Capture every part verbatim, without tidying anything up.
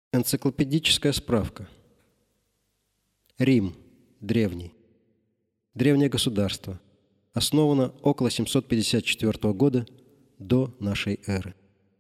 Энциклопедическая справка. Рим древний. Древнее государство. Основано около семьсот пятьдесят четвёртого года до нашей эры.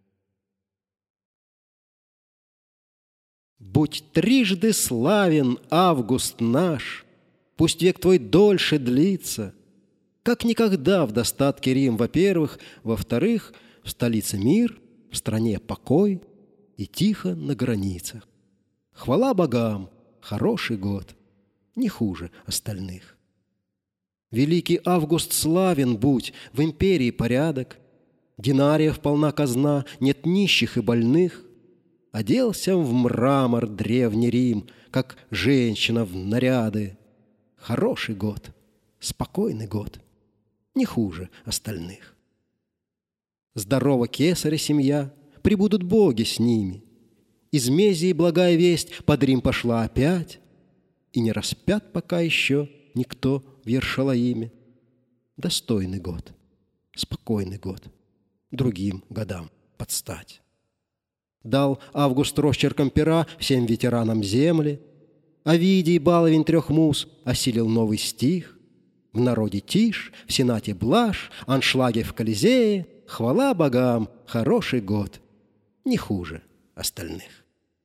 Будь трижды славен, Август наш, пусть век твой дольше длится, как никогда в достатке Рим, во-первых, во-вторых, в столице мир, в стране покой и тихо на границах. Хвала богам, хороший год, не хуже остальных. Великий Август славен будь, в империи порядок, динариев полна казна, нет нищих и больных. Оделся в мрамор древний Рим, как женщина в наряды. Хороший год, спокойный год, не хуже остальных. Здорово кесаря семья, прибудут боги с ними. Из Мезии благая весть под Рим пошла опять, и не распят пока еще никто в Ершалаиме. Достойный год, спокойный год, другим годам подстать. Дал Август росчерком пера всем ветеранам земли. Овидий, баловень трех муз, осилил новый стих. В народе тишь, в сенате блажь, аншлаги в Колизее. Хвала богам, хороший год, не хуже остальных.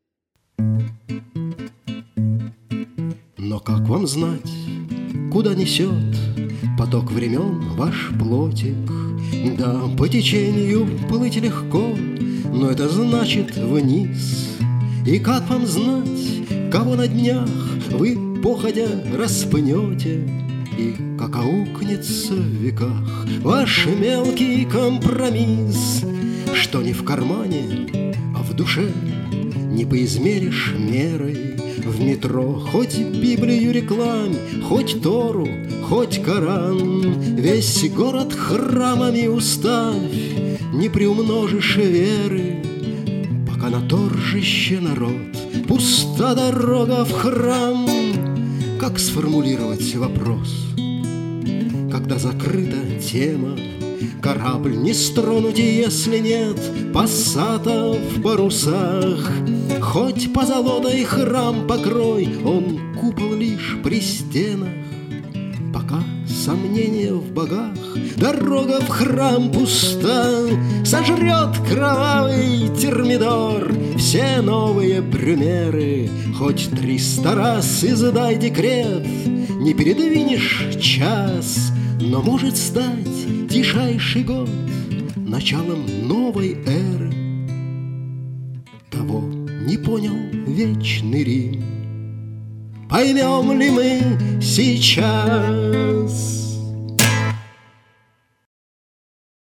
Но как вам знать, куда несет поток времен ваш плотик? Да, по течению плыть легко, но это значит вниз. И как вам знать, кого на днях вы походя распнете? И как аукнется в веках ваш мелкий компромисс, что не в кармане, а в душе не поизмеришь мерой. В метро хоть Библию рекламе, хоть Тору, хоть Коран, весь город храмами уставь, не приумножишь веры, пока на торжище народ, пуста дорога в храм. Как сформулировать вопрос, когда закрыта тема? Корабль не стронуть, если нет пассата в парусах. Хоть позолотой храм покрой, он купол лишь при стенах. Пока сомнения в богах, дорога в храм пуста. Сожрет кровавый термидор все новые брюмеры. Хоть триста раз издай декрет, не передвинешь час. Но может стать тишайший год началом новой эры. Того не понял вечный Рим, поймем ли мы сейчас?